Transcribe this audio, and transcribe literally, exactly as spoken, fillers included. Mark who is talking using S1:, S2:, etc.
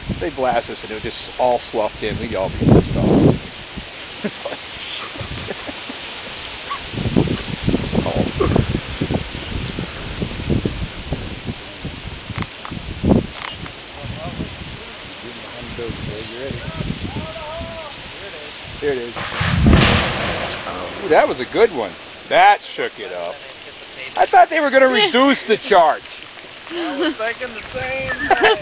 S1: they blast us and it would just all sloughed in. We'd all be pissed off. It's like, here it is. Ooh, that was a good one. That shook it up. I thought they were going to reduce the charge.
S2: I was thinking the same thing.